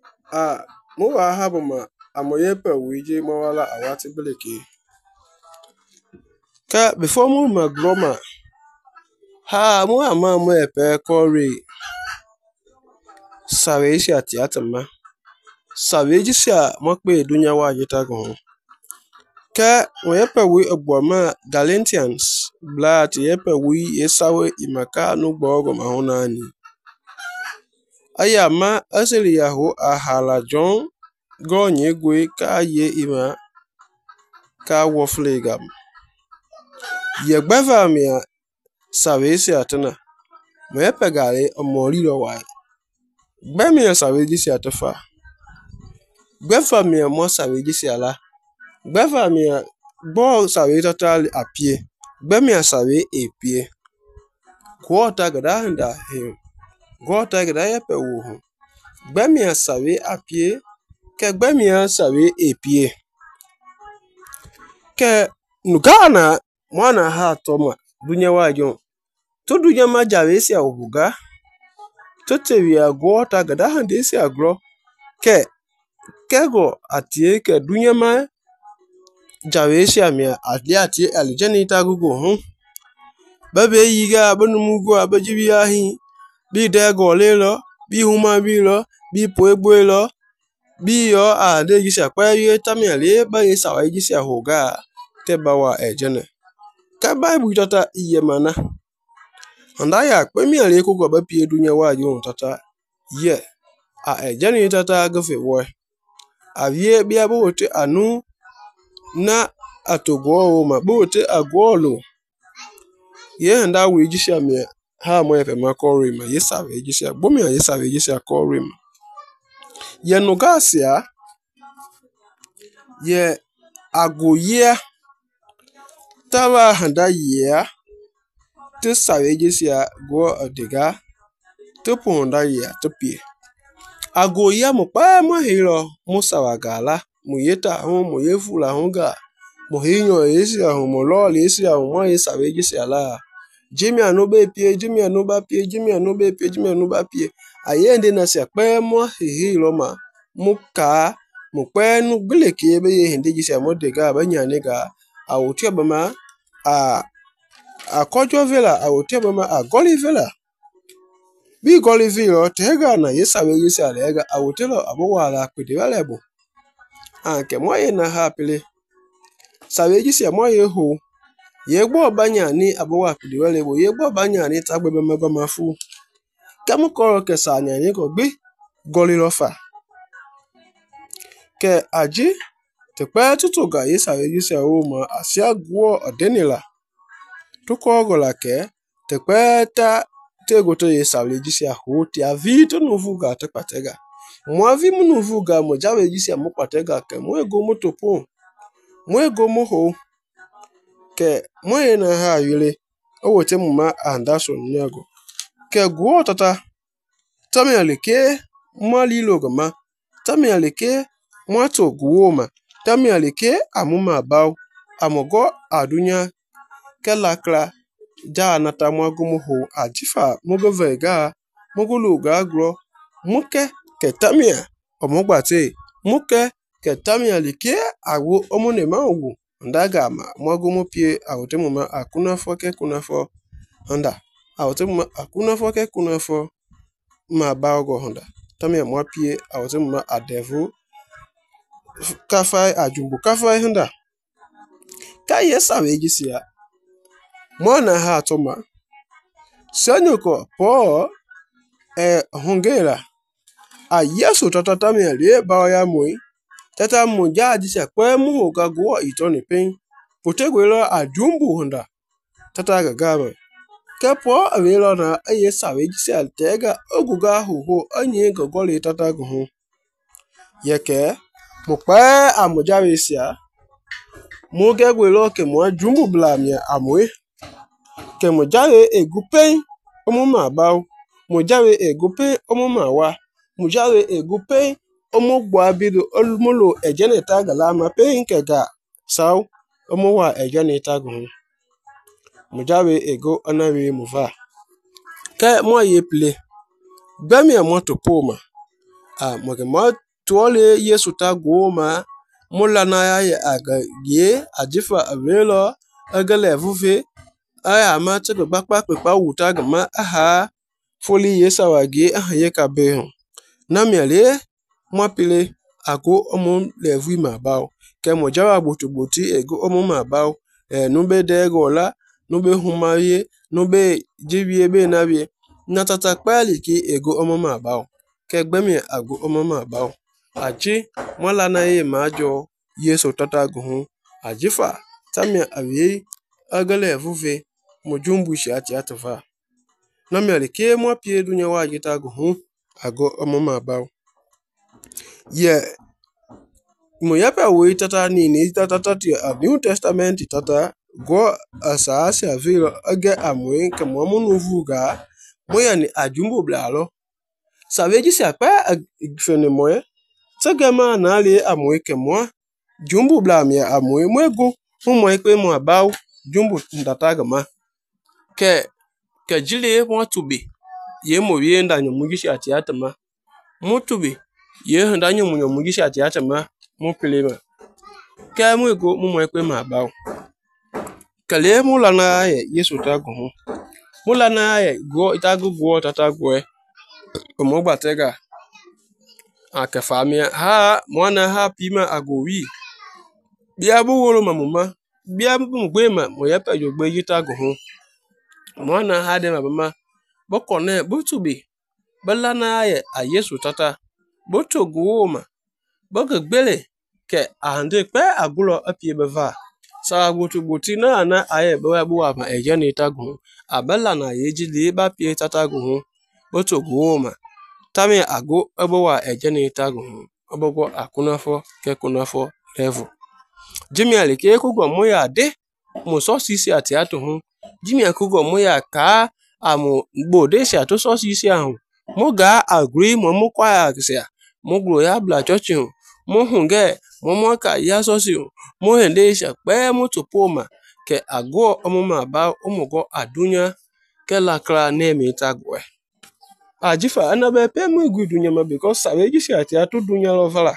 Mu wa ha buma amoye pe wije mo wala awati biliki. Ka before mu ma groma ha mu ama mu epe kori saweji ati atama. Saweji sia mo pe dunya wa jita gon. Ka mo yepe wi ogboma Galatians blat yepe wi yesawe imaka no gbogo mahonani. Aya ma asili yahu ahala John gonye gwe ka ye ima ka woflegam. Ye gbeva mia sawesi atana. Mo yepe gale omori lo wa. Gbe mia saweji si atafa. Gbeva mia mo saweji si ala. Gbeva mia bo sawe totali apie. Gbe mia sawe epie. Kwota gada handa him. Gwota gada yepe wuhu. Gbe mia sawe apie. Ke gbe mia sawe epie. Ke nugana mwana ha toma dunya wajon. To dunya ma jawe si awuga. To tewi agwota gada hande si agro. Kego atie ke dunya ma jawe si amia atie alijani itagugo hun. Babe yiga abanumugo abajibi ahi. Bi dego lelo. Bi huma bi lo. Bi poegwe lo. Bi yo ade jisi akwa ye tamia le ba ye sawa jisi ahoga. Teba wa ejene. Ka Bible tata iye mana. Andaya kwe mi ale kugo ba pie dunya wajon tata. Ye. Ejene tata gafe woy. Avye biya bote anu na atogwo ma bote agwolo. Ye handa we jisi amia ha mo yepe makori ma ye sawe jisi agbomi ye sawe jisi akori ma. Ye nugasia ye agoye tawa handa ye te sawe jisi agwo odega te ponda ye te pie. Agoye mo pa mo hiro mo sawagala mo yeta hon mo yefula hon ga mo hinyo esi ahun mo lol esi ahun mo ye sawe jisi ala. Jimi anu be pie, Jimi anu ba pie, Jimi anu be pie, Jimi anu ba pie. Ayende na se pe mo hiro ma muka mo pe nu gbileke be ye hinde jisi amodega ba nyane ga awuti obama a kojo vela awuti obama a goli vela. Bi goli vela tega na ye sawe jisi alega awuti lo abowala kwede walebo. Anke mo ye na ha pele. Sawe jisi mo ye ho. Ye gbo banya ni abowa kwede walebo. Ye gbo banya ni tagbebe mafu. Kamu koro ke sa nyane ko gbe goli lo fa. Ke aji te pe tutu ga ye sawe jisi awo ma asia gwo odenila. Tuko ogola ke te pe ta te goto ye sawe jisi aho ti avi to nuvu ga te patega. Mo avi mu nuvu ga mo jawe jisi amu patega ke mo ego mo topo. Mo ego mo ho. Ke mo ye na ha yule. Owo te mu ma anda so nyago. Ke gwo tata. Tami alike mo lilo gama. Tami alike mo to gwo ma. Tami alike amuma baw. Amogo adunya ke lakra ja nata mo gumu ho ajifa mogo vega mogo luga agro muke ke tamia omogbate muke ke tamia like awo omone ma owu ndaga ma mogo mo pie awote mo ma akuna fo ke kuna fo honda awote mo akuna fo ke kuna fo ma ba ogo honda tamia mo pie awote mo ma adevu kafai ajumbu kafai honda ka yesa wejisi ya mwana ha atoma sanyoko po hongera a yesu tata mi ale ba ya moi tata mo ja jisi pe mu ga gwo itoni pen potegwelo ajumbu honda tata ga gaba ke po awelo na ayesa we jisi altega oguga ho anye gogole tata go ho yeke mo pa amoja we sia mo gegwelo ke mo ajumbu bla mi amoe ke mo jawe egupen omo ma bawo mo jawe egupen omo ma wa mo jawe egupen omo gbo abido olumulo ejeneta gala ma pe nke ga saw omo wa ejeneta gun mo jawe ego onawe mo va ke mo ye ple gbe mi mo to poma mweke ma tuole Yesu ta goma mulana ya aga ye ajifa avelo agale vuve aya ma tebe bakpa pepa wuta gama aha foli Yesu wage aha ye ka be namiale mwapile ago omo levui ma bao ke mojawa boti ego omo ma bao nube de gola nube humaye nube jibie be nabie natata kpali ki ego omo ma bao ke gbemi ago omo ma bao aji mwala na ye majo Yesu tata guhu ajifa tamia awie agale vuve mojumbu shi ati atova namiale ke mwapie dunya waje ta guhu ago omo ma bao ye moyapa we tata ni tata New Testament tata go asasi avilo age amwe ke momu nuvuga moya ni ajumbo blalo saveji siapa fene moye tsagama na le amwe ke mo jumbo bla mi amwe mwego moye pe mo abao jumbo ndata gama ke jile mo tubi ye mo ye ndanyo mugishi ati atama mo tubi ye ndanyo munyo mugishi ati atama mo pelema ke mo ego mo ekpe ma ba kale mo lana ye Yesu ta guhu mo lana ye go itagu go tata go mo gbatega ake famia ha mo na ha pima agowi bia bu woro mamuma bia bu gbe ma mo ye pe jo gbe yita guhu mo na ha de mama boko ne butubi balana ye a Yesu tata boto go ma bogo gbele ke ande pe agulo apie beva sa gbuti na aye be wa bu ma eje ni tagu abela na yeji li ba pie tatagu boto go ma tami ago ebo wa eje ni tagu obogo akunafo ke kunafo level jimi ale ke ku go mo ya de mo so sisi ati ato hu jimi akugo mo ya ka amu gbode si ato so sisi ahun mo ga agree mo kwa ya kisia mo gro ya bla church mo hunge mo ka ya so si mo hende sha pe mo to poma ke ago omo ma ba omogo adunya ke lakra na mi tagwe ajifa anabe pe mo igudunya ma because sabeji si ati atu dunya lo vala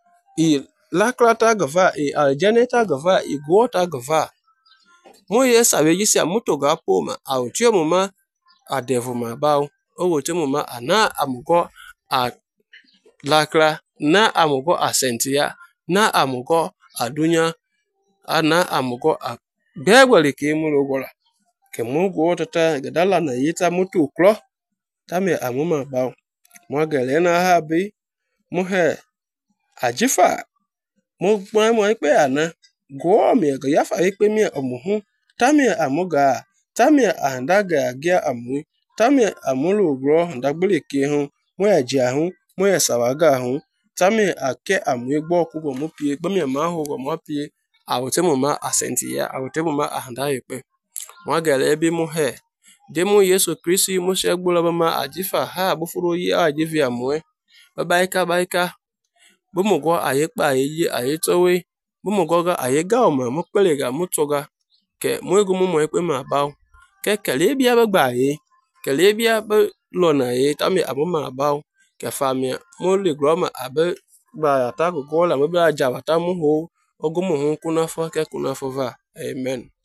I lakra tagva I aljaneta gva I go tagva mo ye sabeji si amuto ga poma au tio mo ma adevu ma ba o te mo ma ana amugo a lakra na amugo asentia na amugo adunya ana amugo a begwali ke mu logola ke mu go tata gadala na yita mutu klo tame amuma ba mo gele na ha bi mo he ajifa mo pe ana go mi ga yafa pe mi omuhu tame amuga tame andaga gia amu tame amulo gro ndagbele ke hu mo eje ahun mo esawaga ahun tame ake amu egbo okugo mo pie gbe mi ma hu go mo pie awote mo ma asenti ya awote mo ma ahanda yepe mo gele bi mo he de mo Yesu Kristi mo se gbola ba ma ajifa ha bufuro yi ajifi amwe baika bo mo go ayepa ayi ayetowe bo mo go ga ayega o ma mo pele ga mo toga ke mo ego mo ekpe ma ba ke kele bia ba gba ye kele bia ba lo na ye tame aboma ba ke famia mo le groma abe gba ata go la mo bia jawata mo ho ogo mo hun kuna fo ke kuna fo va amen.